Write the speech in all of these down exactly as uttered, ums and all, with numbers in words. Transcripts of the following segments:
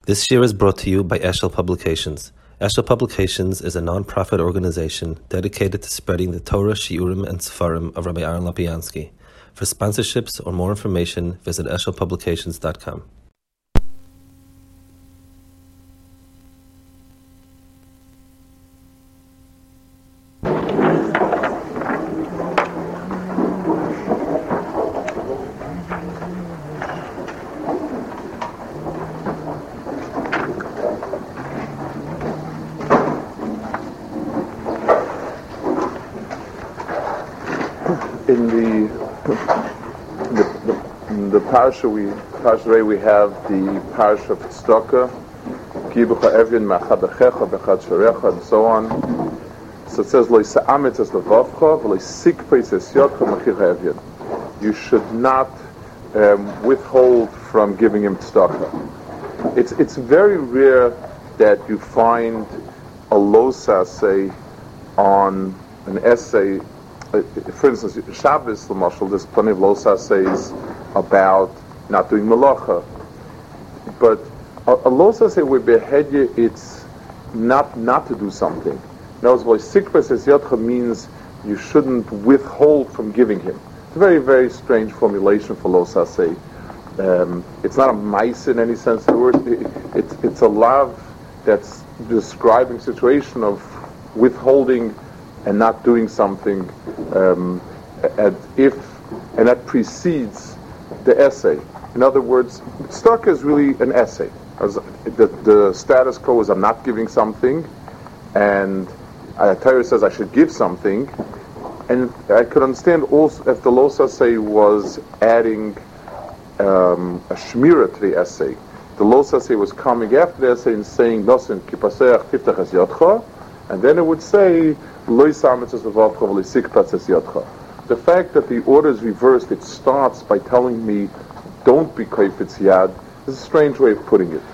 This year is brought to you by Eshel Publications. Eshel Publications is a non-profit organization dedicated to spreading the Torah, Shiurim, and Sefarim of Rabbi Aaron Lapiansky. For sponsorships or more information, visit eshel publications dot com. In the the, the, the parsha we parsha we have the parsha of tzedakah, kibucha evin ma'achadachecha bechad sharecha, and so on. So it says lo yisa'ametz es levavcha v'lo yisikpeis es yodcha machicha evin. You should not um, withhold from giving him tzedakah. It's it's very rare that you find a losa say on an essay. For instance, Shabbos, L'mashal, there's plenty of losa says about not doing malacha. But a, a losa say where behedya, it's not not to do something. In other words, sikpa says yotcha means you shouldn't withhold from giving him. It's a very, very strange formulation for losa say. Um, it's not a mice in any sense of the word. It, it, it's a lav that's describing situation of withholding and not doing something, um, and if and that precedes the essay. In other words, tzedakah is really an essay. As the, the status quo is I'm not giving something, and uh, Torah says I should give something, and I could understand also if the losa say was adding um, a shmira to the essay. The losa say was coming after the essay and saying nosin kipaseach tiftach es yodcha, and then it would say the fact that the order is reversed, it starts by telling me, don't be kayfetz yad, is a strange way of putting it.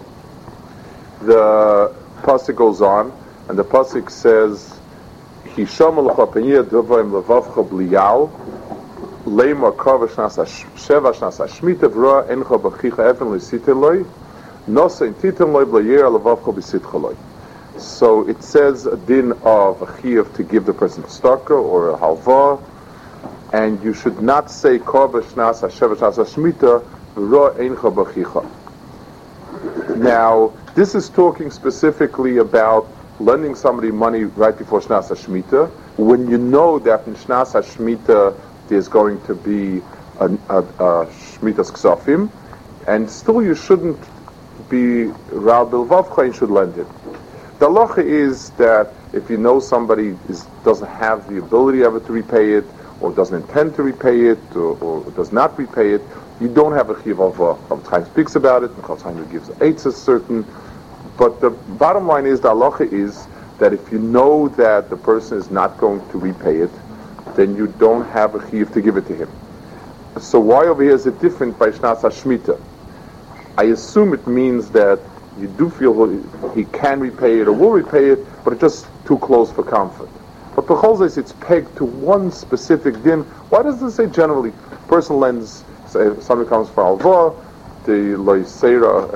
The pasuk goes on, and the pasuk says, Hisham alcha peniyah dovayim levavcha bliyal, leima kavash nasa shevash nasa shmita v'ra encha b'chicha even l'siteloi, nosa in titemloi b'layir levavcha b'sitchaloi. So it says a din of a chiyuv to give the person a tzedakah or a halva, and you should not say korba shnas hashevash shnas hashmita v'ro eincha b'chicha. Now, this is talking specifically about lending somebody money right before shnas hashmita, when you know that in shnas hashmita there's going to be a, a, a shmitas ksafim, and still you shouldn't be ra'al bilvavcha, you should lend it. The halacha is that if you know somebody is, doesn't have the ability ever to repay it, or doesn't intend to repay it, or, or does not repay it, you don't have a chiyuv of Of time speaks about it, and Chofetz gives eights is certain. But the bottom line is the halacha is that if you know that the person is not going to repay it, then you don't have a chiyuv to give it to him. So why over here is it different by Shnas HaShmita? I assume it means that you do feel he can repay it or will repay it, but it's just too close for comfort. But B'chol Zos, it's pegged to one specific din. Why does it say generally? Person lends, say, if somebody comes for alva, the loiseira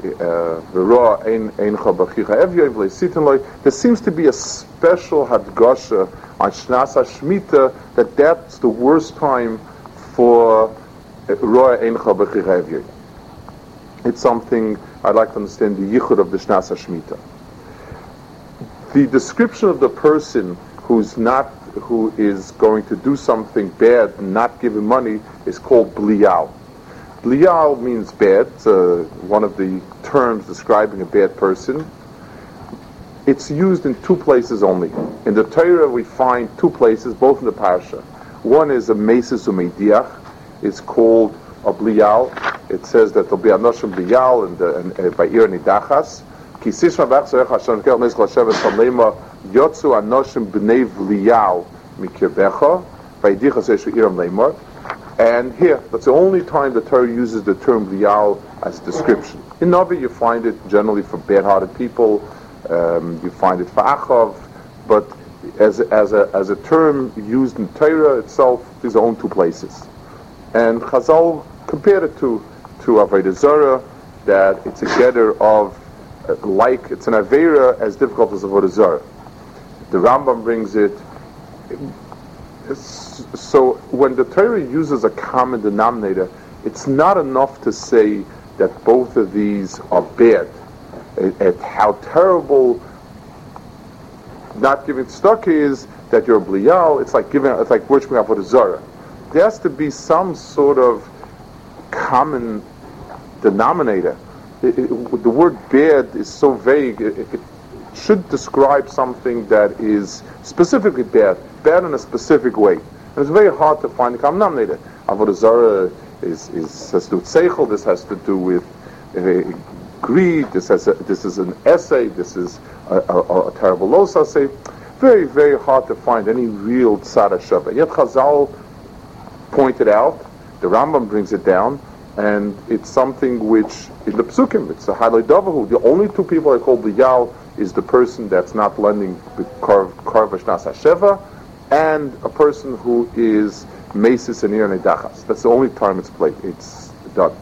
v'roa ein eincha b'chicha evyoy v'leisitin loy. There seems to be a special hadgasha on Shnas HaShmita that that's the worst time for roa eincha b'chicha evyoy. It's something I'd like to understand the yichud of the Shnas HaShmita. The description of the person who's not, who is going to do something bad and not give him money is called bliyal. Bliyal means bad. It's uh, one of the terms describing a bad person. It's used in two places only. In the Torah we find two places, both in the Parsha. One is a mesis umeidiach. It's called a bliyal. It says that there'll be anoshim bliyal and, and, and by ir nidachas. Ki sishma b'achzorech Hashem kel nizchol shevet samleima yotzu anoshim b'nei bliyal mikirbecha v'yidichas eshu iram leimor. And here, that's the only time the Torah uses the term bliyal as description. In Navi you find it generally for bad-hearted people. Um, you find it for achav, but as as a as a term used in Torah itself, these are only two places. And Chazal compared it to to Avodah Zarah. that it's a getter of, uh, like, it's an Aveira as difficult as a Avodah Zarah. The Rambam brings it. So when the Torah uses a common denominator, it's not enough to say that both of these are bad. At, at how terrible not giving tzedakah is, that you're a bliyal, it's like giving, it's like worshiping Avodah Zarah. There has to be some sort of common denominator. It, it, the word bad is so vague. It, it should describe something that is specifically bad, bad in a specific way. And it's very hard to find a common denominator. Avodah Zarah is, is has to do with seichel. This has to do with uh, greed. This has a, this is an essay. This is a, a, a terrible los essay. Very, very hard to find any real tzad hashava. Yet Chazal pointed out, the Rambam brings it down, and it's something which, in the Psukim, it's a Halei Davahu. The only two people I call B'yal is the person that's not lending Karv Vashnas Hasheva, and a person who is Mesis and Ir Nedachas. That's the only time it's played. It's done.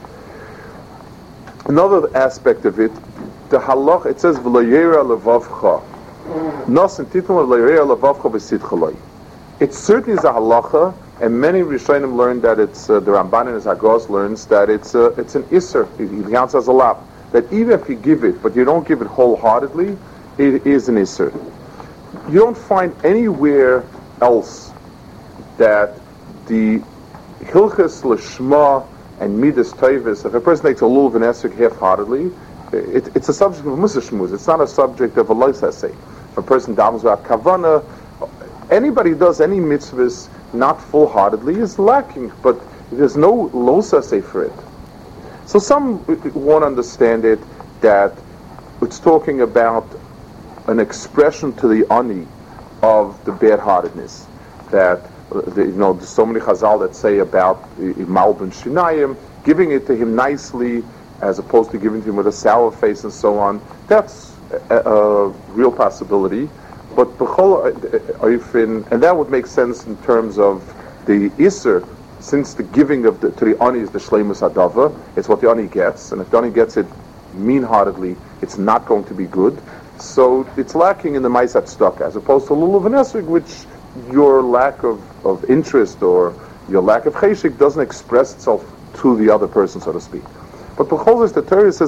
Another aspect of it, the halach, it says V'layera levavcha. Nosin titum v'layera levavcha v'sitchaloi. It certainly is a halacha, and many Rishonim learn that it's, uh, the Ramban and his Hagos learns that it's uh, it's an Isser, it counts as a lap. That even if you give it, but you don't give it wholeheartedly, it is an Isser. You don't find anywhere else that the Hilchas Lishma and Midas Toivus, if a person takes a lulav and esrog half-heartedly, it, it's a subject of Musa Shmuz. It's not a subject of a lois essay. If a person davens without kavana, anybody who does any mitzvahs not full-heartedly is lacking, but there's no lois essay for it. So some won't understand it that it's talking about an expression to the ani of the bad-heartedness. That, the, you know, there's so many chazal that say about Malbin Shinayim, giving it to him nicely as opposed to giving it to him with a sour face and so on. That's a, a real possibility. But b'chol oifin, and that would make sense in terms of the Isser, since the giving of the, to the ani is the shleimus hadava, it's what the ani gets, and if the ani gets it mean-heartedly, it's not going to be good. So it's lacking in the ma'aseh tzedakah, as opposed to lulav and esrog, which your lack of, of interest or your lack of cheshik doesn't express itself to the other person, so to speak. But b'chol the Torah says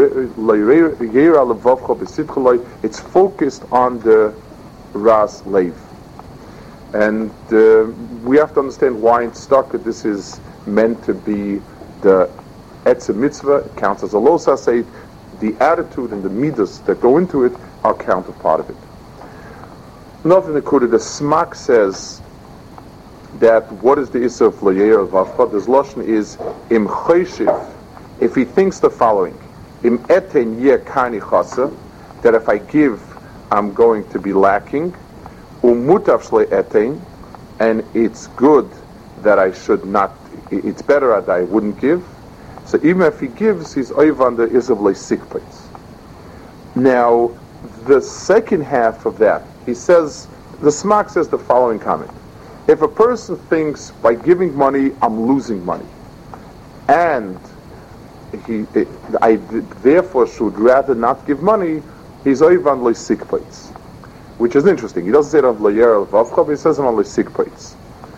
it's focused on the ras leiv. And uh, we have to understand why in tzedakah this is meant to be the etzem mitzvah. It counts as a los haseit. The attitude and the midas that go into it are counted part of it. Nothing that could. The Smak says that what is the issue of loyer vavcha? This lashon is im choshiv. If he thinks the following, im eten yeh kani chasa, that if I give, I'm going to be lacking. Umutav shle etein, and it's good that I should not, it's better that I wouldn't give. So even if he gives, he's oivan the isav leisikpates. Now, the second half of that, he says, the Smak says the following comment. If a person thinks by giving money, I'm losing money, and he, I therefore should rather not give money, he's oivan leisikpates. Which is interesting. He doesn't say it on Layer Vavcha, but he says it on Leisikpates.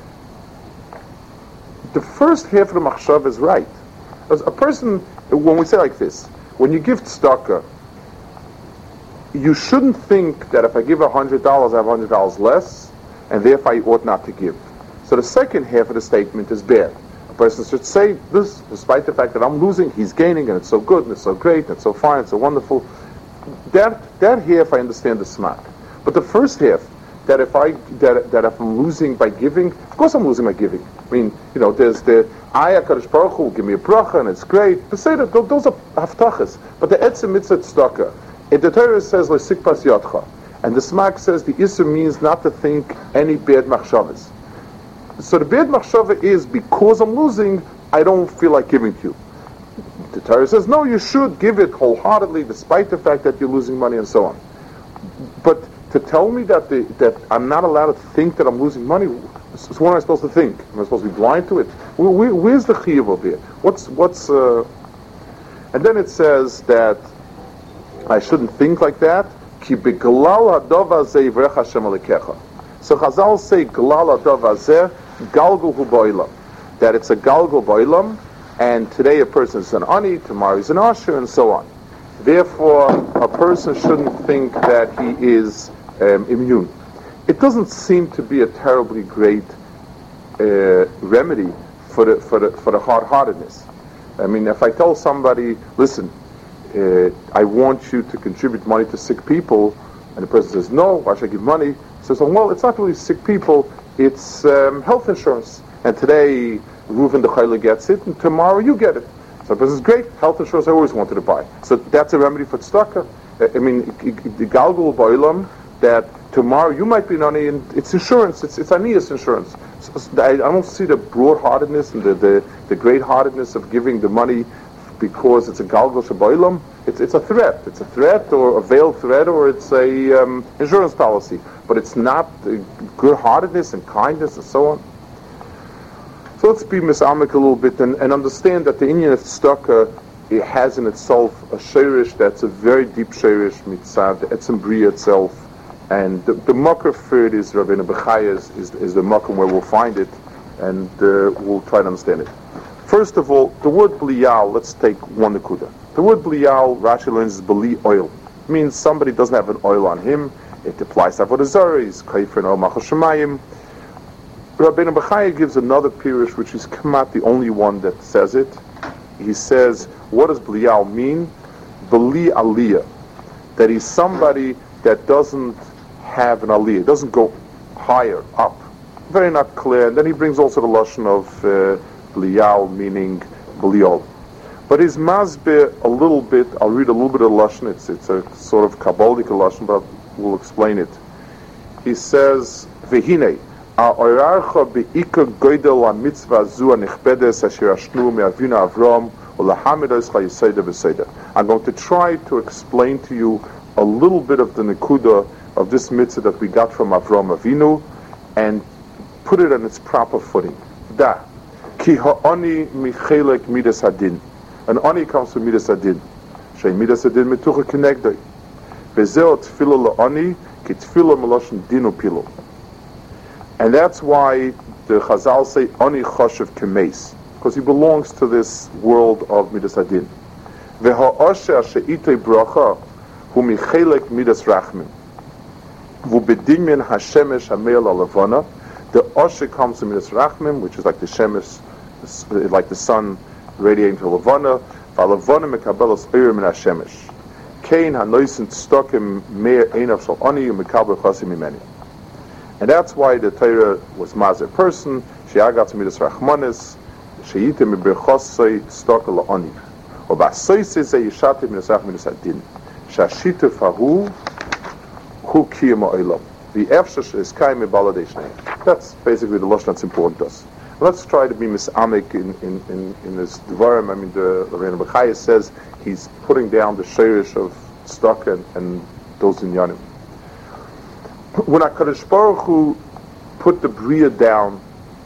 The first half of the Machshav is right. As a person, when we say like this, when you give tzedakah, you shouldn't think that if I give one hundred dollars, I have one hundred dollars less, and therefore I ought not to give. So the second half of the statement is bad. A person should say this, despite the fact that I'm losing, he's gaining, and it's so good, and it's so great, and it's so fine, it's so wonderful. That, that half I understand the smack. But the first half, that if I that, that if I'm losing by giving, of course I'm losing by giving. I mean, you know, there's the Ayah Kadosh Baruch Hu will give me a bracha and it's great. To say that those are haftachas. But the etzem mitzvah tzedakah, if the Torah says lesikpas yadcha, and the Smak says the Issur means not to think any bad machshavas. So the bad machshava is because I'm losing, I don't feel like giving to you. The Torah says no, you should give it wholeheartedly, despite the fact that you're losing money and so on. But to tell me that the, that I'm not allowed to think that I'm losing money, so what am I supposed to think? Am I supposed to be blind to it? Where, where, where's the chiyuv over here? What's what's? Uh, And then it says that I shouldn't think like that. Ki beglal hadov hazeh yivrech Hashem alekecha. So Chazal say glal hadov hazeh galgul hu ba'olam, that it's a galgul ba'olam, and today a person is an ani, tomorrow is an asher, and so on. Therefore, a person shouldn't think that he is um, immune. It doesn't seem to be a terribly great uh, remedy for the for the for the hard-heartedness. I mean, if I tell somebody, listen, uh, I want you to contribute money to sick people, and the person says, no, why should I give money? He says, well, it's not really sick people, it's um, health insurance. And today, Reuven the Chayla gets it, and tomorrow you get it. So the person says, great, health insurance I always wanted to buy. So that's a remedy for tzedakah. I mean, the galgul ba'olam, that tomorrow you might be nani, and it's insurance, it's it's aniyas insurance. So, so I, I don't see the broad-heartedness and the, the, the great-heartedness of giving the money because it's a galgul shabaylam. It's it's a threat. It's a threat or a veiled threat, or it's a um, insurance policy. But it's not uh, good-heartedness and kindness and so on. So let's be misamek a little bit and, and understand that the Inyan of tzedakah, it has in itself a sheirish that's a very deep sheirish mitzad, the etzem bria itself. And the, the makar for it is Rabbeinu Bechaya is, is, is the makar where we'll find it, and uh, we'll try to understand it. First of all, the word bliyal, let's take one nekuda. The word bliyal, Rashi learns, is bli oil. It means somebody doesn't have an oil on him. It applies to avodah zarah, he's kaifer or machal shemayim. Rabbeinu Bechaya gives another pirush, which is Kamat, the only one that says it. He says, what does bliyal mean? Bli aliyah. That he's somebody that doesn't have an aliyah, doesn't go higher, up. Very not clear. And then he brings also the lashon of uh, bliyal, meaning bliol. But his mazbeh a little bit, I'll read a little bit of the lashon, it's, it's a sort of kabbalistic lashon, but we'll explain it. He says, Vehine, ha'orarcha be'ikar goydel ha'mitzvah zu ha'nechbedes asher ashnu me'avinu Avram u'lahamidos chayiseda v'seda. I'm going to try to explain to you a little bit of the nekuda of this mitzvah that we got from Avram Avinu and put it on its proper footing. Da. Ki ha'ani michelek midas hadin. An ani comes from midas hadin. Shei midas hadin metucha kenegdoi. Vezeo tfilo la'ani ki tfilo meloshen dinu pilo. And that's why the Chazal say ani choshev kemeis, because he belongs to this world of midas hadin. Veha'asher she'itei bracha hu michelek midas rachmin. Vu bedinyan hashemesh hameil alavana. The Osher comes from midas rachmin, which is like the shemesh, like the sun radiating to lavana. V'alavana mekabelos eirim min hashemesh. Kain hanoisen stokim meir einav shal ani umekabel chasim imeni. And that's why the Torah was mazer person. She'agat midas rachmanis. She'itim iberchosei stokel la'ani. Or ba'soisi ze yishatim midas rachmin midas adin. Shashituf hahu hu kiyam ha'olam. The efshash is kaim baladesh. That's basically the lashon that's important to us. Let's try to be misamek in in in, in this dvarim. I mean, the Rabbeinu Bechaya says he's putting down the sheirish of stock and, and those inyanim. When HaKadosh Baruch Hu put the bria down,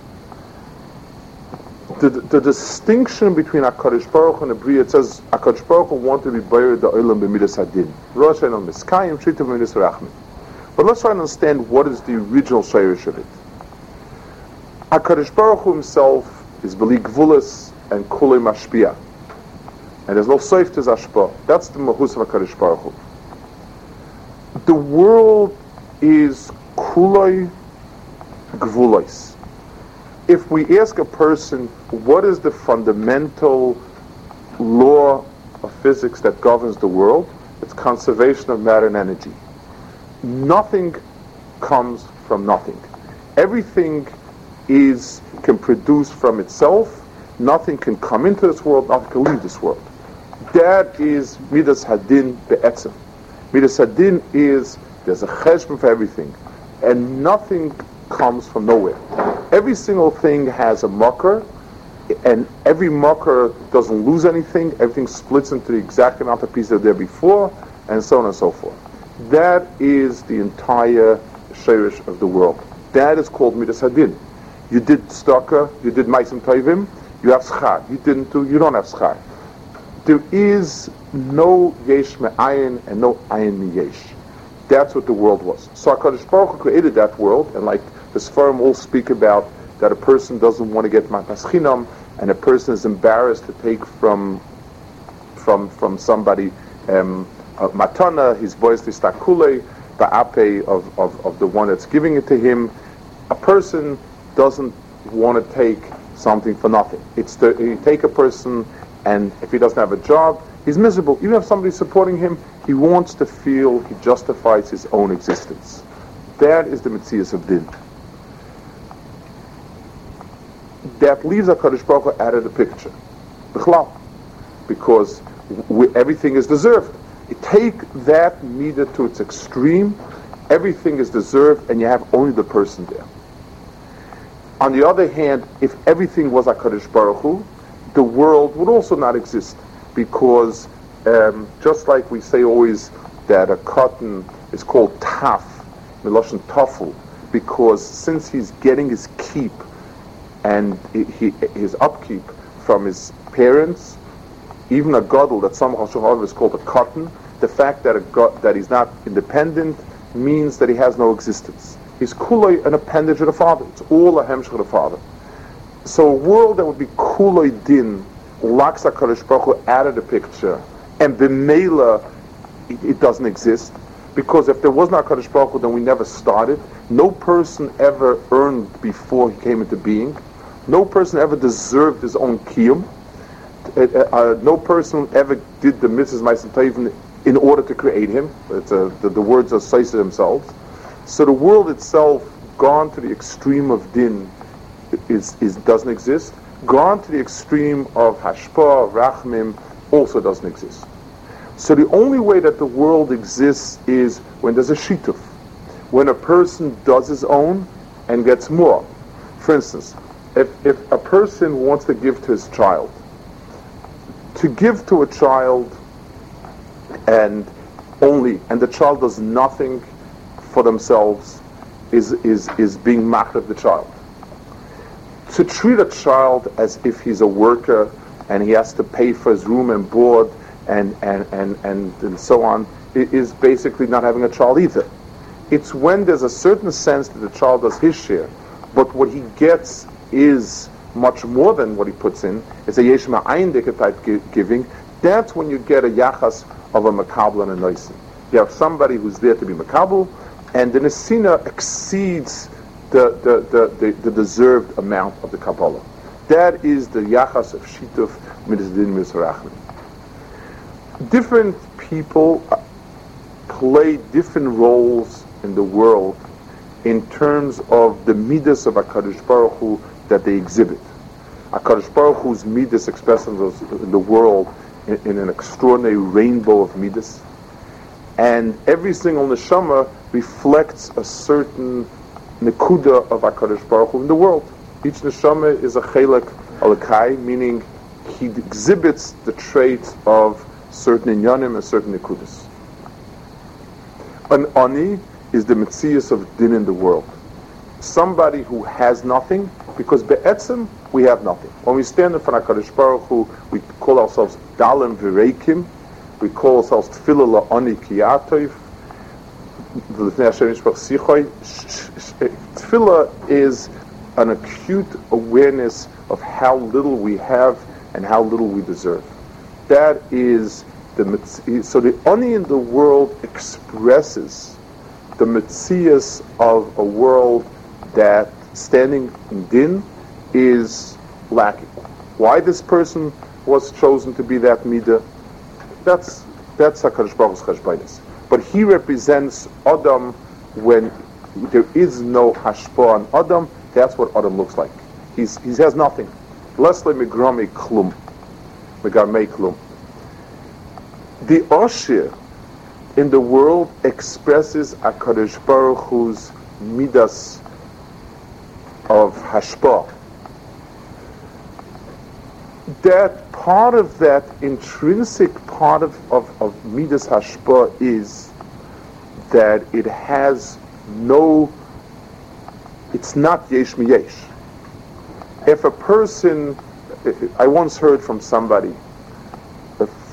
the, the, the distinction between HaKadosh Baruch Hu and the bria, it says HaKadosh Baruch Hu wanted to be buried the olam b'midas hadin. Rosh Hashanah miskayim shita b'midas rachmin. But let's try to understand what is the original sheirish of it. HaKadosh Baruch Hu himself is b'li gvulas and kulei mashpia. And there's no seif to zashpa. That's the mahus of HaKadosh Baruch Hu. The world is kulei gvulos. If we ask a person, what is the fundamental law of physics that governs the world? It's conservation of matter and energy. Nothing comes from nothing. Everything is can produce from itself. Nothing can come into this world, nothing can leave this world. That is midas hadin be'etzem. Midas hadin is there's a cheshbon for everything, and nothing comes from nowhere. Every single thing has a makar, and every makar doesn't lose anything. Everything splits into the exact amount of pieces that were there before, and so on and so forth. That is the entire sheirish of the world. That is called midas hadin. You did tzedakah, you did ma'asim tovim, you have schar. You didn't do, you don't have schar. there is no yesh me'ayin and no ayin mi-yesh. That's what the world was. So HaKadosh Baruch Hu created that world, and like the Sfarim all speak about, that a person doesn't want to get matas chinam, and a person is embarrassed to take from from from somebody um, uh, matana, his voice is takule, the ape of, of, of the one that's giving it to him. A person doesn't want to take something for nothing. It's the, you take a person, and if he doesn't have a job, he's miserable. Even if somebody's supporting him, he wants to feel he justifies his own existence. That is the Metzias of Din. That leaves HaKadosh Baruch Hu out of the picture. B'chlal. Because we, everything is deserved. You take that midah to its extreme, everything is deserved, and you have only the person there. On the other hand, if everything was HaKadosh Baruch Hu, the world would also not exist. Because um, just like we say always that a cotton is called taf, miloshen tafel, because since he's getting his keep and he, his upkeep from his parents, even a gadol that some Hashemah is called a cotton, the fact that a God, that he's not independent means that he has no existence. He's kuloi, an appendage of the father. It's all a hemshech of the father. So a world that would be kuloi din, locks HaKadosh Baruch Hu out of the picture, and b'meila it, it doesn't exist, because if there was not HaKadosh Baruch Hu, then we never started. No person ever earned before he came into being. No person ever deserved his own kiyum. Uh, uh, no person ever did the mitzvahs ma'asim tovim in order to create him. It's a, the, the words are says to themselves. So the world itself, gone to the extreme of din, is, is doesn't exist. Gone to the extreme of hashpa, rachmim, also doesn't exist. So the only way that the world exists is when there's a shituf, when a person does his own and gets more. For instance, if, if a person wants to give to his child, to give to a child and only, and the child does nothing for themselves, is is is being mocked of the child. To treat a child as if he's a worker and he has to pay for his room and board and and, and, and, and so on, is basically not having a child either. It's when there's a certain sense that the child does his share, but what he gets is much more than what he puts in. It's a yesh ma'ayin type gi- giving. That's when you get a yachas of a makabel and a noisin. You have somebody who's there to be makabel, and the nesina exceeds the the, the, the the deserved amount of the Kabbalah. That is the yachas of shituf midas din misrachim. Different people play different roles in the world in terms of the midas of HaKadosh Baruch Hu that they exhibit. HaKadosh Baruch Hu's midas expressed in the world in, in an extraordinary rainbow of midas, and every single neshama reflects a certain nekuda of HaKadosh Baruch Hu in the world. Each neshama is a chelek alakai, meaning he exhibits the traits of certain inyanim and certain nekudas. An ani is the metzias of din in the world. Somebody who has nothing, because be'etzim we have nothing. When we stand in front of HaKadosh Baruch Hu, we call ourselves dalim v'reikim, we call ourselves tefillah la'ani kiyatov. Tefillah is an acute awareness of how little we have and how little we deserve. That is the mitzi- so the ani in the world expresses the metzias of a world that standing in din is lacking. Why this person was chosen to be that midah, that's that's HaKadosh Baruch Hu's cheshbainis. But he represents Adam when there is no hashpa on Adam. That's what Adam looks like. He's he has nothing. Leslie migrami klum, migarmei klum. The Oshir in the world expresses HaKadosh Baruch Hu's midas of hashpa. That part of that intrinsic part of, of, of midas hashpa is that it has no, it's not yesh mi yesh. If a person, I once heard from somebody,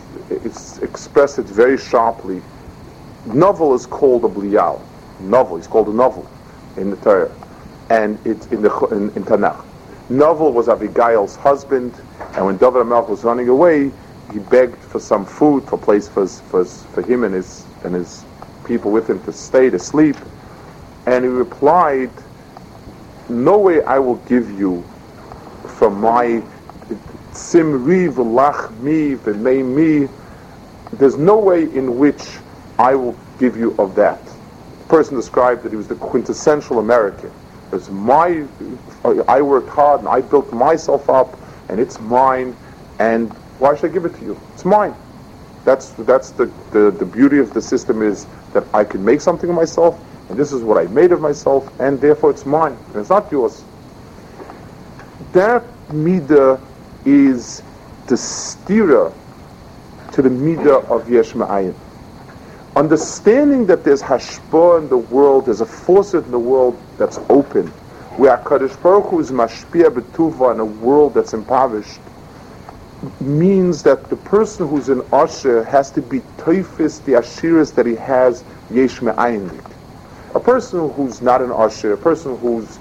s- express it very sharply. Novel is called a bliyal. Novel, it's called a novel in the Torah, and it's in the in, in Tanakh. Novel was Abigail's husband, and when David HaMelech was running away, he begged for some food, for place for for, for him and his and his people with him to stay, to sleep, and he replied, "No way I will give you from my simri v'lach mi v'mei mi. There's no way in which I will give you of that." The person described that he was the quintessential American. It's my, I worked hard and I built myself up, and it's mine, and why should I give it to you? It's mine. That's that's the, the, the beauty of the system, is that I can make something of myself, and this is what I made of myself, and therefore it's mine, and it's not yours. That midah is the stira to the midah of yesh ma'ayin. Understanding that there's hashpah in the world, there's a faucet in the world that's open, where HaKadosh Baruch Hu is mashpia b'tuva in a world that's impoverished, means that the person who's an usher has to be toifis the ashiras that he has yesh me'ayin. A person who's not an usher, a person who's,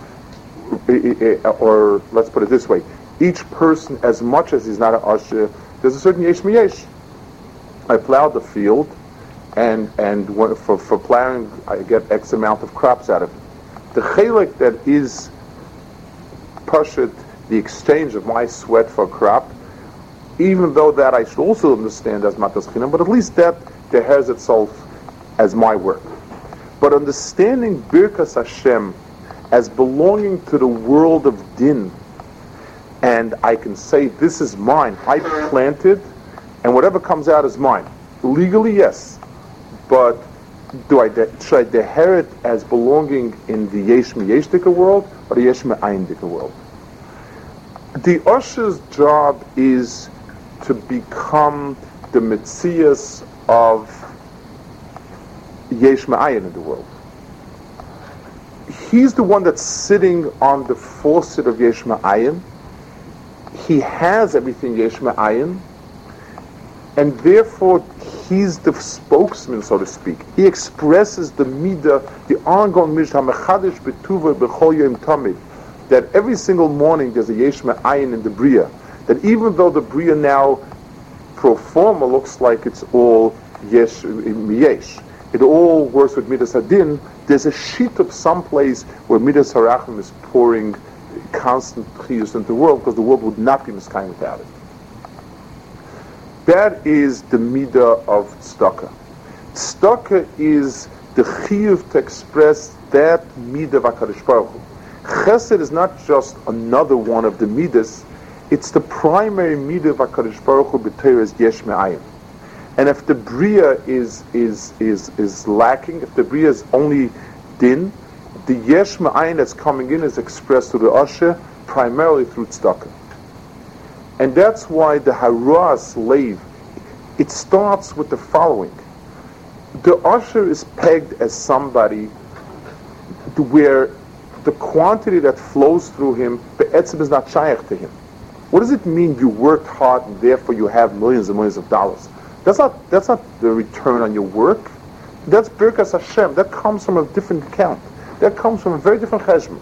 or let's put it this way, each person, as much as he's not an usher, there's a certain yesh me'yesh. I plowed the field, and and for, for plowing, I get X amount of crops out of it. The chelik that is pashut, the exchange of my sweat for a crop, even though that I should also understand as matas chinam, but at least that deheres itself as my work. But understanding Birkas Hashem as belonging to the world of din, and I can say, this is mine, I planted, and whatever comes out is mine. Legally, yes. But do I de- should I deher it as belonging in the Yesh Miyeshdika world or the Yesh Me'ayindika world? The Usher's job is to become the Metzias of Yesh Me'ayin in the world. He's the one that's sitting on the faucet of Yesh Me'ayin. He has everything Yesh Me'ayin, and therefore he's the spokesman, so to speak. He expresses the midah, the ongoing midah, mechadish betuva b'chol yom tamid, that every single morning there's a yesh me'ayin in the bria. That even though the bria now pro forma looks like it's all yesh miyesh, it all works with midas hadin, there's a sheet of someplace where midas harachim is pouring constant chiyus into the world, because the world would not be miskayim without it. That is the midah of tzedakah. Tzedakah is the chiyuv to express that midah of HaKadosh Baruch Hu. Chesed is not just another one of the midas, it's the primary midah of HaKadosh Baruch Hu b'Torah is yesh me'ayin. And if the bria is is is is lacking, if the bria is only din, the yesh me'ayin that's coming in is expressed to the usher primarily through tzedakah. And that's why the Harah slave, it starts with the following. The usher is pegged as somebody to where the quantity that flows through him, be'etzim, is not shaykh to him. What does it mean you worked hard and therefore you have millions and millions of dollars? That's not that's not the return on your work. That's Birkas Hashem. That comes from a different account. That comes from a very different cheshbon.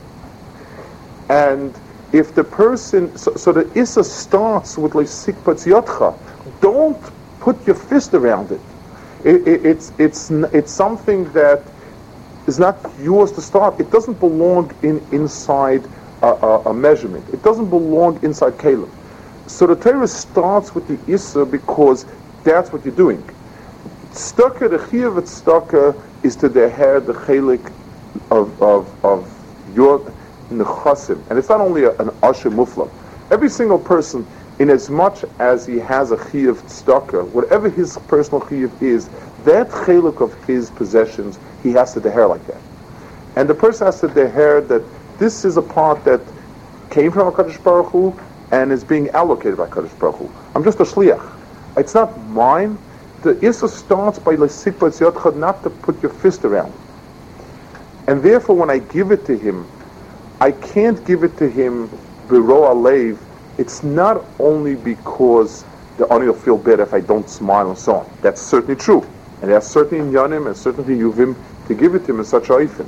And if the person, so, so the Issa starts with like sikpat yotcha. Don't put your fist around it. It, it. It's it's it's something that is not yours to start. It doesn't belong in inside a, a, a measurement. It doesn't belong inside Caleb. So the Torah starts with the Issa because that's what you're doing. Tzedakah, the chiyuv of tzedakah is to deher the chelik of of of your nechasim, and it's not only a, an asher muflam. Every single person, in as much as he has a chiyuv tzedakah, whatever his personal chiyuv is, that chelik of his possessions, he has to deher like that. And the person has to deher that this is a part that came from HaKadosh Baruch Hu and is being allocated by HaKadosh Baruch Hu. I'm just a shliach. It's not mine. The Issa starts by l'sikpat yotcha, not to put your fist around. And therefore, when I give it to him, I can't give it to him b'ro alev. It's not only because the the Ani will feel better if I don't smile and so on. That's certainly true. And there's certainly in Yanim and certainly Yuvim to give it to him in such a oifen.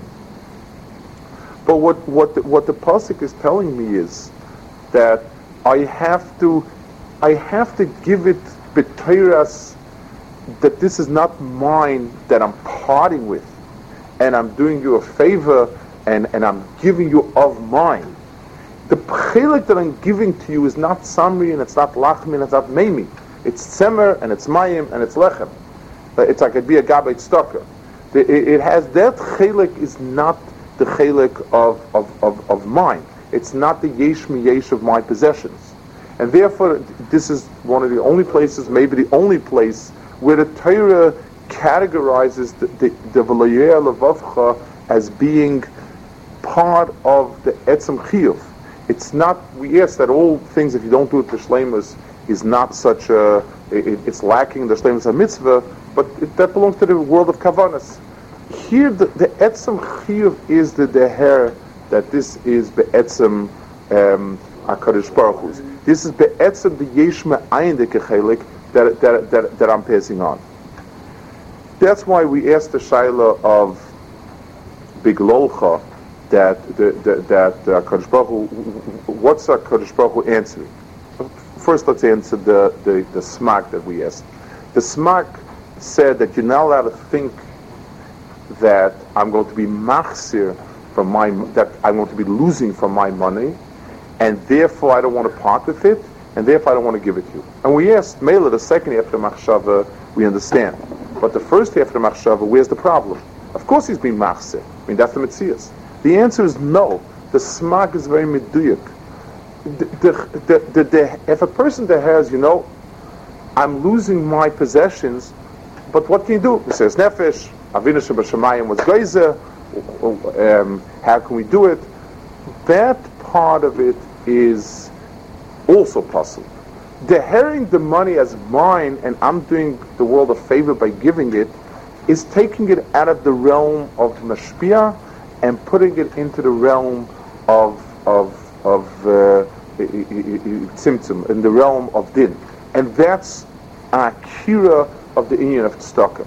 But what, what, the, what the Pasuk is telling me is that I have to, I have to give it b'teiras, that this is not mine, that I'm parting with, and I'm doing you a favor, and, and I'm giving you of mine. The pchelik that I'm giving to you is not samri, and it's not lachmi, and it's not meimi. It's tzemer, and it's mayim, and it's lechem. It's like it'd be a gabait stocker. It, it has, that chelik is not the chelik of, of, of, of mine. It's not the yesh mi yesh of my possessions. And therefore, this is one of the only places, maybe the only place, where the Torah categorizes the the, the v'loyeh levavcha as being part of the etzem chiyuv. It's not, we ask that all things, if you don't do it for shleimus, is not such a, it, it's lacking the shleimus of mitzvah, but it, that belongs to the world of kavanas. Here, the, the etzem chiyuv is the deher, that this is be'etzem um, HaKadosh Baruch Hu's. This is be'etzem the yesh me'ayin de kechelik that, that, that, that I'm passing on. That's why we asked the shaila of Biglolcha, that the, the, that the HaKadosh Baruch Hu, what's HaKadosh Baruch Hu answering? First, let's answer the, the, the smak that we asked. The smak said that you're not allowed to think that I'm going to be machzir from my, that I'm going to be losing from my money, and therefore I don't want to part with it, and therefore I don't want to give it to you. And we asked Mela, the second half of the machshava, we understand. But the first half of the machshava, where's the problem? Of course he's being machzir. I mean, that's the mitzias. The answer is no. The smak is very meduyuk. The, the, the, the, the, if a person that has, you know, I'm losing my possessions, but what can you do? He says, nefesh, avinu shebashamayim was geizer, um, how can we do it? That part of it is also possible. Deherring the money as mine, and I'm doing the world a favor by giving it, is taking it out of the realm of mashpia and putting it into the realm of of of uh, tzimtzum, in the realm of din, and that's a kira of the inyan of tzedakah.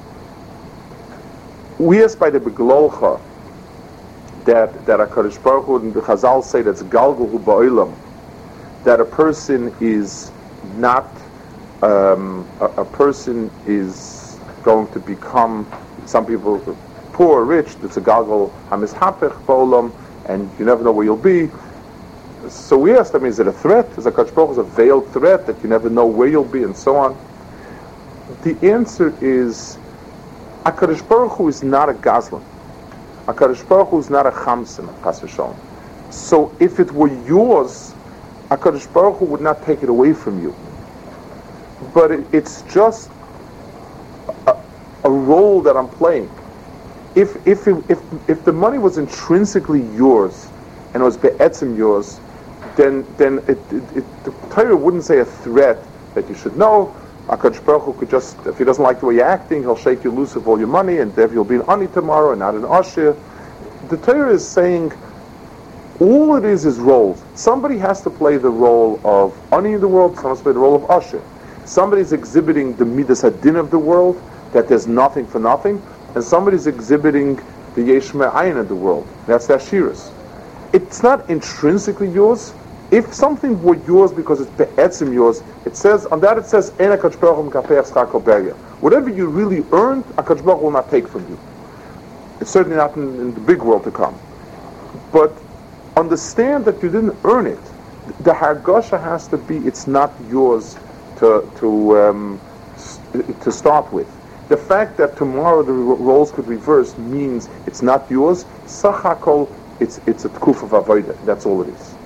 We ask by the beglolcha that that HaKadosh Baruch Hu, and the Chazal say that's galgal hu ba'olam, that a person is not um, a, a person is going to become, some people poor or rich, it's a galgal hamishapech ba'olam, and you never know where you'll be. So we asked them, is it a threat? Is HaKadosh Baruch Hu a veiled threat that you never know where you'll be, and so on? The answer is, HaKadosh Baruch Hu is not a gazlan. HaKadosh Baruch Hu is not a chamsin, chas v'shalom. So if it were yours, HaKadosh Baruch Hu would not take it away from you. But it, it's just a, a role that I'm playing. If if if if the money was intrinsically yours and it was be'etzim yours, then then it, it, it, the Torah wouldn't say a threat that you should know. HaKadosh Baruch Hu could just, if he doesn't like the way you're acting, he'll shake you loose of all your money, and therefore you'll be an ani tomorrow and not an ashir. The Torah is saying all it is is roles. Somebody has to play the role of ani in the world, someone has to play the role of ashir. Somebody's exhibiting the midas hadin of the world, that there's nothing for nothing, and somebody's exhibiting the yesh me'ayin of the world. That's the ashiras. It's not intrinsically yours. If something were yours because it's be'etzim yours, it says, on that it says, Ein HaKadosh Baruch Hu mekapeh schar beria. Whatever you really earned, HaKadosh Baruch Hu will not take from you. It's certainly not in, in the big world to come. But understand that you didn't earn it. The hargasha has to be, it's not yours to to um, to start with. The fact that tomorrow the roles could reverse means it's not yours. Sachakol, it's it's a tkuf of avodah. That's all it is.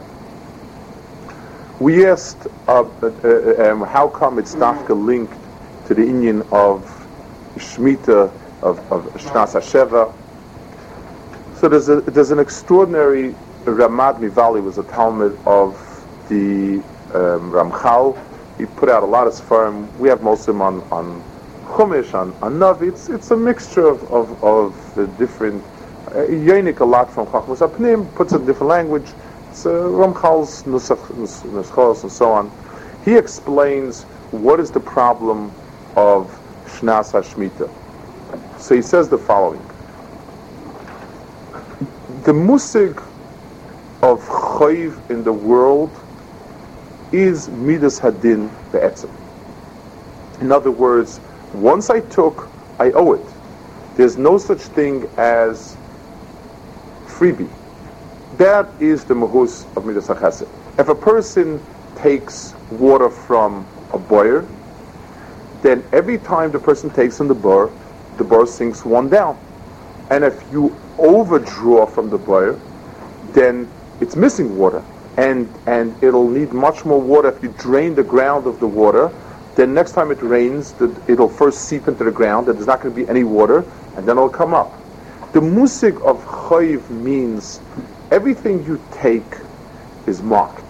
We asked uh, uh, um, how come it's dafka linked to the inyan of Shemitah, of, of Shnas HaSheva. So there's a, there's an extraordinary, Ramad Mivali was a Talmud of the um, Ramchal. He put out a lot of Sfarim. We have most of them on, on Chumash, on, on Navi. It's, it's a mixture of, of, of the different, uh, Yonik a lot from Chachmas HaPnim, puts it in different language. It's uh, Ramchal's Nuschos and so on. He explains what is the problem of Shnas HaShmita? So he says the following. The musig of chayv in the world is midas hadin be'etzem. In other words, once I took, I owe it. There's no such thing as freebie. That is the mahus of midas hachesed. If a person takes water from a boiler, then every time the person takes in the bor, the bor sinks one down. And if you overdraw from the boiler, then it's missing water. And and it'll need much more water if you drain the ground of the water. Then next time it rains, the, it'll first seep into the ground, and there's not going to be any water, and then it'll come up. The musig of chayiv means everything you take is marked.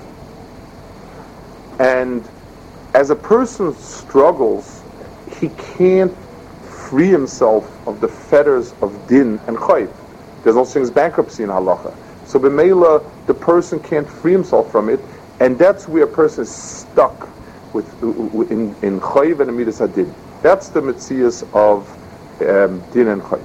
And as a person struggles, he can't free himself of the fetters of din and chayiv. There's no such thing as bankruptcy in halacha. So b'meila, the person can't free himself from it, and that's where a person is stuck with in in chayiv and midas hadin. That's the mitzias of um, din and chayiv.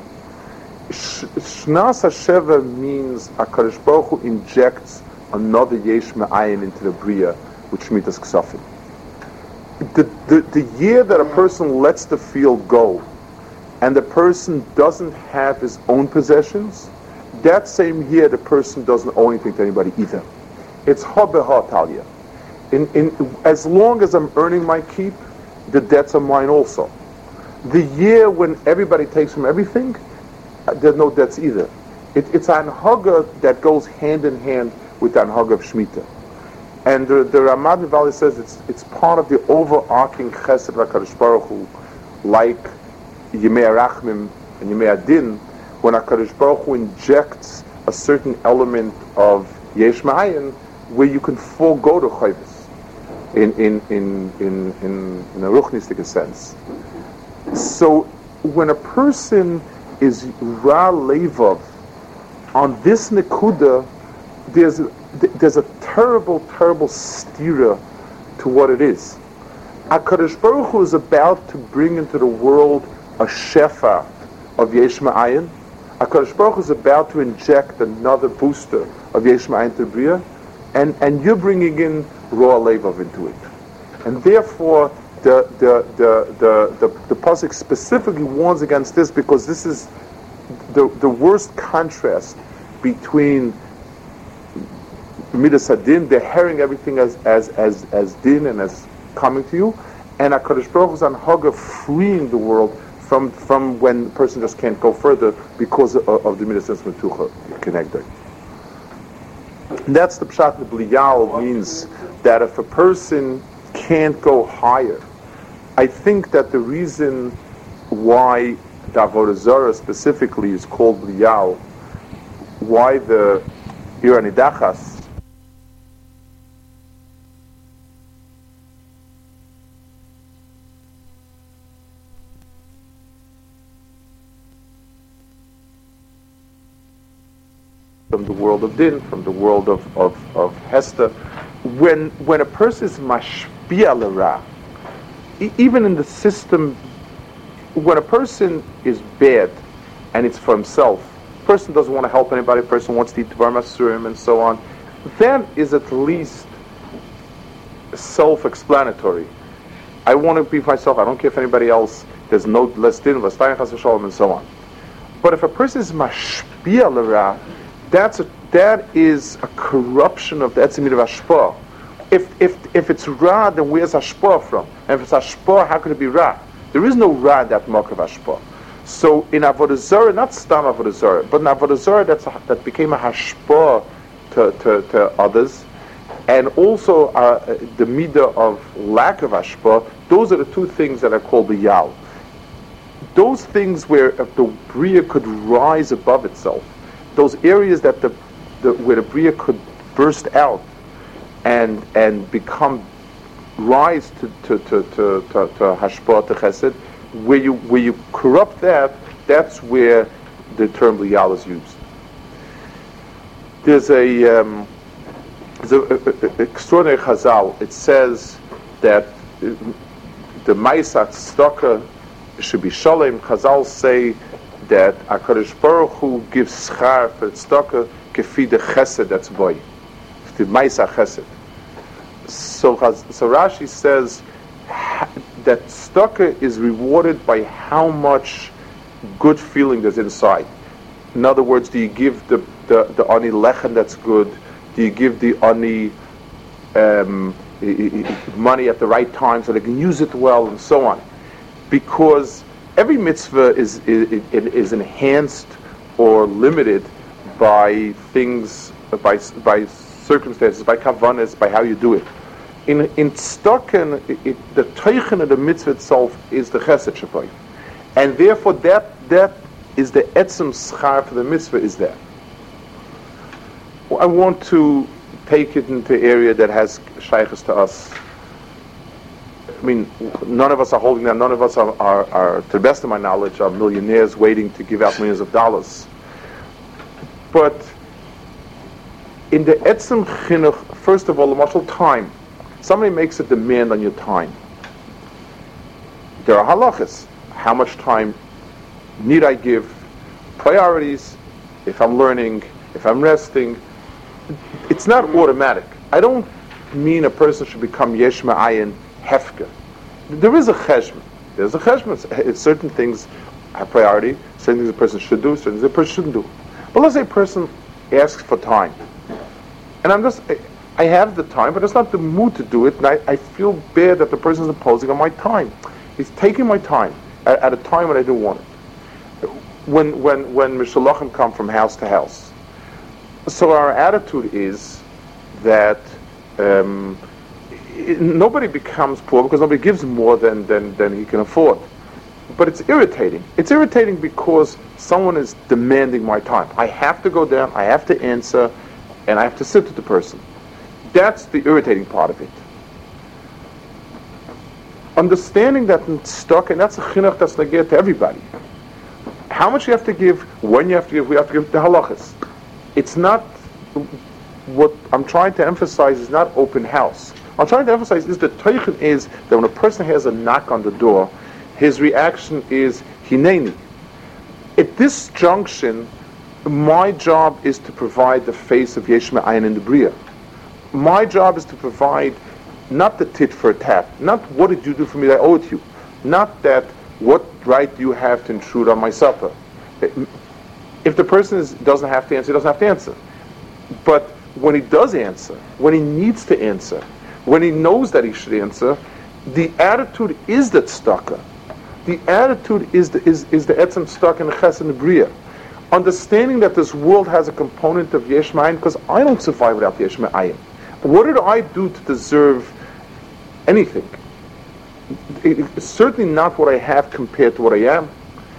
Shnas hasheva means HaKadosh Baruch Hu injects another yesh me'ayin into the bria, which shmitas ksafim. The, the the year that a person lets the field go, and the person doesn't have his own possessions, that same year the person doesn't owe anything to anybody either. It's ha beha talia. In, in, as long as I'm earning my keep, the debts are mine also. The year when everybody takes from everything, uh, there's no debts either. It, it's an anhaga that goes hand in hand with the anhaga of Shemitah. And the, the Ramad Valley says it's it's part of the overarching chesed HaKadosh Baruch Hu, like Yemei Rachmim and Yemei Adin, when HaKadosh Baruch Hu injects a certain element of Yesh Ma'ayin, where you can forego the chayvus in in in in in, in a ruchnistic sense. So when a person is ra levav on this nekuda, there's a, there's a terrible terrible stira to what it is. HaKadosh Baruch Hu is about to bring into the world a shefa of Yesh Ma'ayin. HaKadosh Baruch Hu is about to inject another booster of Yesh Ma'ayin to Bria, and, and you're bringing in raw levav into it. And therefore, the the the the, the, the pasuk specifically warns against this, because this is the the worst contrast between midas hadin, they're hearing everything as as as as din and as coming to you, and HaKadosh Baruch Hu is on haga freeing the world from from when the person just can't go further because of, of the midas metucha connected. That's the pshat. The bliyal means that if a person can't go higher, I think that the reason why the Avodah Zarah specifically is called bliyal, why the iranidachas from the world of din, from the world of, of, of Hester. When when a person is mashpia l'ra, e- even in the system, when a person is bad and it's for himself, person doesn't want to help anybody, person wants to eat Dvar Masurim and so on, that is at least self-explanatory. I want to be for myself, I don't care if anybody else, there's no less din, less tayin chas v'shalom, and so on. But if a person is mashpia l'ra, That's a, that is a corruption of the etzemid of hashpah. If if if it's ra, then where's hashpah from? And if it's hashpah, how could it be ra? There is no ra in that mark of hashpah. So in Avodah Zarah, not stam Avodah Zarah, but in Avodah Zarah that's a, that became a hashpah to, to, to others, and also uh, the midah of lack of hashpah. Those are the two things that are called the yal. Those things where if the bria could rise above itself. Those areas that the, the where the bria could burst out and and become rise to to to to, to, to hashpah to chesed, where you where you corrupt that, that's where the term liyal is used. There's a um, there's a, a, a extraordinary chazal. It says that the Maisat Stocker should be Shalem. Chazal say that HaKadosh Baruch Hu gives schar for Stocker kefi the Chesed that's boy, the Maisa Chesed. So, so Rashi says that Stocker is rewarded by how much good feeling there's inside. In other words, do you give the the, the ani lechem that's good? Do you give the ani um, money at the right time so they can use it well, and so on? Because every mitzvah is is, is enhanced or limited by things, by by circumstances, by kavanas, by how you do it. In in Stocken, it, the teichen of the mitzvah itself is the chesed shapoy, and therefore that that is the etzem schar for the mitzvah is there. I want to take it into an area that has shaykhs to us. I mean, none of us are holding that. None of us are, are, are, to the best of my knowledge, are millionaires waiting to give out millions of dollars. But in the etzem chinuch, first of all, the marshal time. Somebody makes a demand on your time. There are halachas. How much time need I give? Priorities. If I'm learning, if I'm resting. It's not automatic. I don't mean a person should become yesh ma'ayin hefka. There is a cheshbon. There's a cheshbon. It's certain things have priority. Certain things a person should do. Certain things a person shouldn't do. But let's say a person asks for time, and I'm just. I have the time, but it's not the mood to do it, and I, I feel bad that the person is imposing on my time. He's taking my time at, at a time when I don't want it. When when when mishalachim come from house to house, so our attitude is that um, it, nobody becomes poor because nobody gives more than, than than he can afford. But it's irritating. It's irritating because someone is demanding my time. I have to go down. I have to answer, and I have to sit with the person. That's the irritating part of it. Understanding that it's stuck, and that's a chinuch that's neged to everybody. How much you have to give, when you have to give, we have to give the halachas. It's not, what I'm trying to emphasize is not open house. I'm trying to emphasize is the teichen is that when a person has a knock on the door, his reaction is hineni. At this junction, my job is to provide the face of Yesh Me'ayin in the Bria. My job is to provide not the tit for tat, not what did you do for me that I owe it you, not that what right do you have to intrude on my supper. If the person is, doesn't have to answer, he doesn't have to answer. But when he does answer, when he needs to answer, when he knows that he should answer, the attitude is that tzedakah. The attitude is the, is, is the etzem tzedakah and the chesed and the bria. Understanding that this world has a component of yesh ma'ayin, because I don't survive without yesh ma'ayin. What did I do to deserve anything? It, it's certainly not what I have compared to what I am.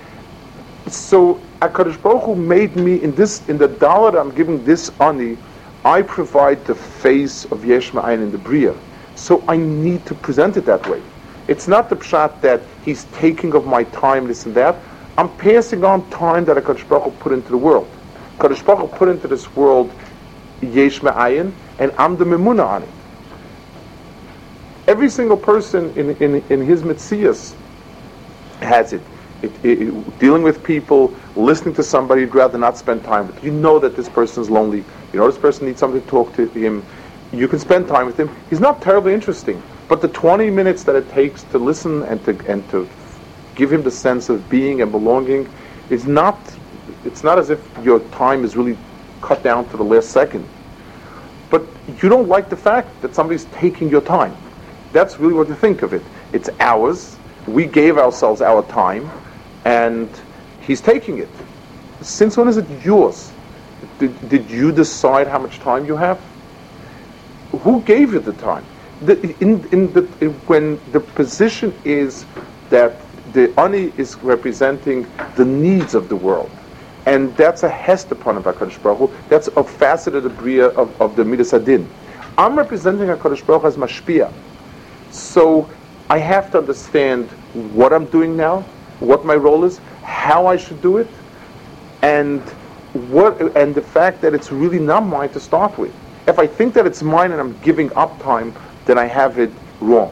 So HaKadosh Baruch Hu made me in this, in the dollar that I'm giving this ani, I provide the face of yesh ma'ayin in the bria. So I need to present it that way. It's not the pshat that he's taking of my time, this and that. I'm passing on time that HaKadosh Baruch Hu put into the world. HaKadosh Baruch Hu put into this world yesh ma'ayin, and I'm the memuna on it. Every single person in in, in his mitzias has it. It, it, it. Dealing with people, listening to somebody you'd rather not spend time with. You know that this person is lonely. You know this person needs somebody to talk to him. You can spend time with him. He's not terribly interesting, but the twenty minutes that it takes to listen and to and to give him the sense of being and belonging, is not. It's not as if your time is really cut down to the last second. But you don't like the fact that somebody's taking your time. That's really what you think of it. It's ours. We gave ourselves our time, and he's taking it. Since when is it yours? Did, did you decide how much time you have? Who gave you the time? The, in, in the, in, when the position is that the ani is representing the needs of the world, and that's a hest upon HaKadosh Baruch Hu. That's a facet of the bria of, of the midas hadin. I'm representing HaKadosh Baruch Hu as mashpia. So I have to understand what I'm doing now, what my role is, how I should do it, and what and the fact that it's really not mine to start with. If I think that it's mine and I'm giving up time, then I have it wrong.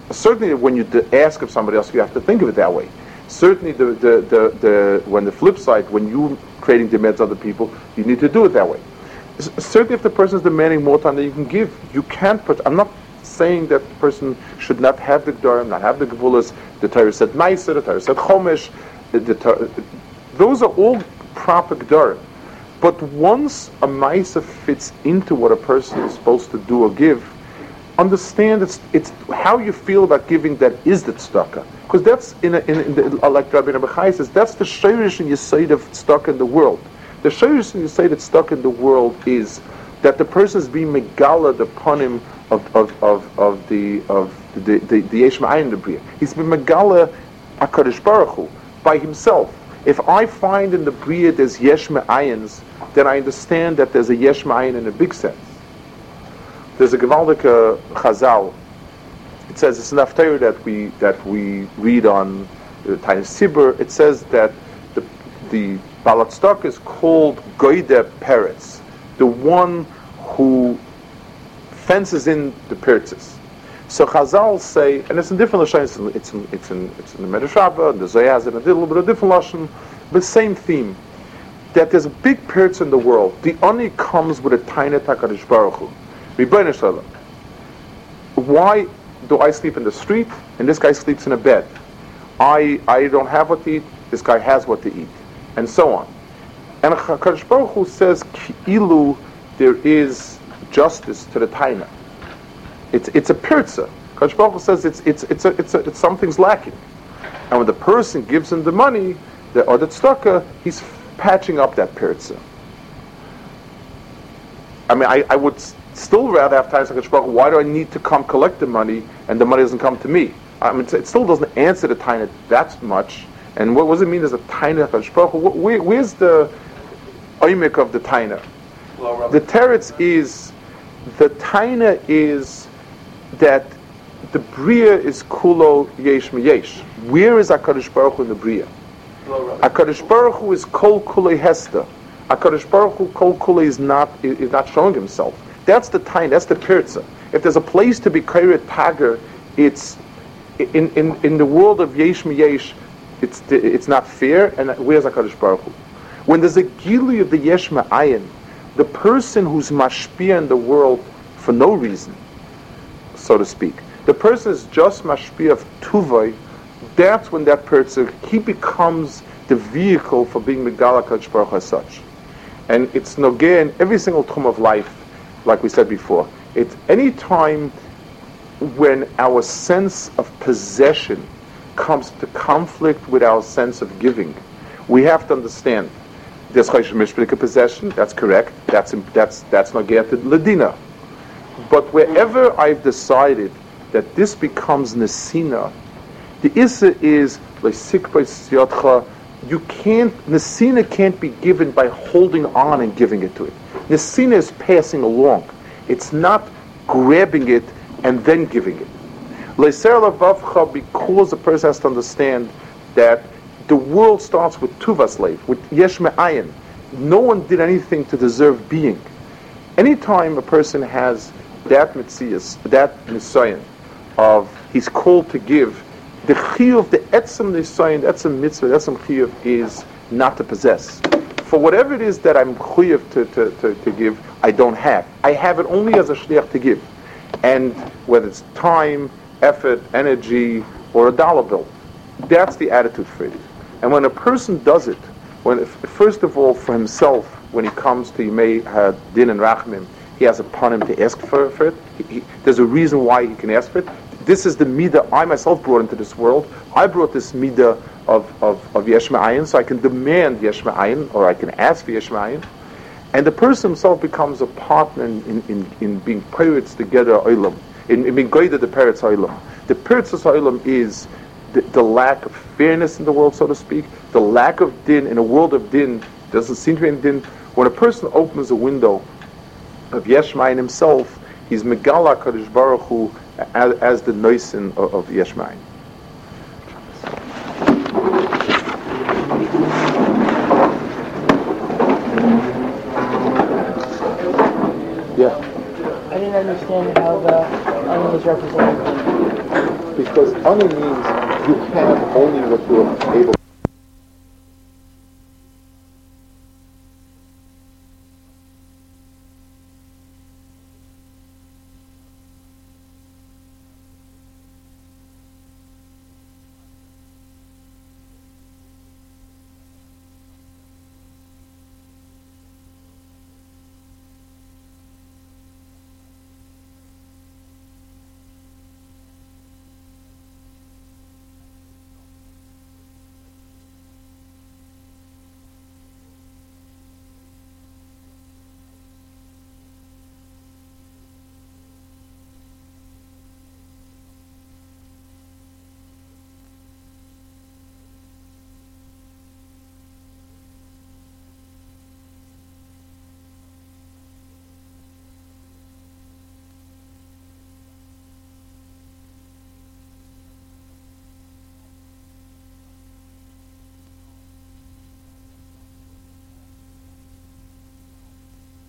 certainly when you d- ask of somebody else, you have to think of it that way. Certainly, the, the, the, the when the flip side, when you're creating demands on other people, you need to do it that way. S- certainly, if the person is demanding more time than you can give, you can't put. I'm not saying that the person should not have the G'darim, not have the Gevulas. The Torah said Meiser, the Torah said Chomesh. The, the, the, those are all proper G'darim. But once a Meiser fits into what a person is supposed to do or give, understand it's, it's how you feel about giving that is the tzedakah. Because that's, in, a, in, in the, like Rabbi Rabbi says, that's the shayrish and yesod of tzedakah in the world. The shayrish and yesod of tzedakah in the world is that the person is being megalad upon him of, of, of, of the of the the, the Yesh Ma'ayin the Bria. He's been megala HaKadosh Baruch Hu by himself. If I find in the Bria there's Yesh Ma'ayins, then I understand that there's a Yesh Ma'ayin in a big sense. There's a Gevaldik uh, Chazal. It says it's an after that we that we read on the Tanya Sibur. It says that the the Balat Stok is called Goide Peretz, the one who fences in the Peretzes. So Chazal say, and it's in different lashons. It's in it's in it's in the Medrash Rabbah, and the Zohar has it in a little bit of different lashon, but same theme. That there's a big Peretz in the world. The Oni comes with a tiny HaKadosh Baruch Hu. Rebbeinu Shalom. Why do I sleep in the street and this guy sleeps in a bed? I I don't have what to eat, this guy has what to eat, and so on. And HaKadosh Baruch Hu says, Ki'ilu, there is justice to the taina. It's it's a pirza. HaKadosh Baruch Hu says it's it's it's a, it's a, it's something's lacking. And when the person gives him the money, the, or the tzedakah, he's patching up that pirza. I mean, I, I would still rather have times like HaKadosh Baruch Hu, why do I need to come collect the money and the money doesn't come to me? I mean, it still doesn't answer the taina that much. And what does it mean as a taina HaKadosh Baruch Hu? Where, where's the oimik of the taina? Well, the teretz is, the taina is that the bria is kulo yesh miyesh. Where is HaKadosh Baruch Hu in the bria? Well, HaKadosh Baruch Hu is kol kulei hesta. HaKadosh Baruch Hu kol kulei is not is not showing himself. That's the taina. That's the pirza. If there's a place to be kairet tager, it's in, in, in the world of yesh miyesh. It's it's not fair. And where's HaKadosh Baruch Hu? When there's a gili of the yesh ma'ayin, the person who's mashpia in the world for no reason, so to speak, the person is just mashpia of tuvay. That's when that person, he becomes the vehicle for being Megala HaKadosh Baruch Hu as such. And it's nogeh in every single tchum of life, like we said before. It's any time when our sense of possession comes to conflict with our sense of giving, we have to understand there's Choshev Mishpika possession, that's correct, that's that's that's nogeh to Ladina. But wherever I've decided that this becomes Nesina, the Issa is you can't, Nesina can't be given by holding on and giving it to it. Nesina is passing along. It's not grabbing it and then giving it. Because the person has to understand that the world starts with Tuvas slave, with Yesh Me'ayin. No one did anything to deserve being. Anytime a person has that Metzias, that Nisayan of he's called to give, the chiyuv, the etzem nisayin, etzem mitzvah, etzem chiyuv is not to possess. For whatever it is that I'm chiyuv to, to, to, to give, I don't have. I have it only as a shliach to give. And whether it's time, effort, energy, or a dollar bill, that's the attitude for it. And when a person does it, when first of all for himself, when he comes to Yimei Hadin and Rachmim, he has upon him to ask for, for it. He, he, there's a reason why he can ask for it. This is the midah I myself brought into this world. I brought this midah of, of, of Yesh Ma'ayin, so I can demand Yesh Ma'ayin, or I can ask for Yesh Ma'ayin. And the person himself becomes a partner in, in, in, in being pirates together, oilam, in, in being guided the pirates oilam. The pirates oilam is the, the lack of fairness in the world, so to speak, the lack of din. In a world of din, doesn't seem to be any din. When a person opens a window of Yesh Ma'ayin himself, he's Megala HaKadosh Baruch Hu as, as the noisin of, of Yesh Ma'ayin. Yeah. I didn't understand how the onion is represented. because ani means you have only what you are able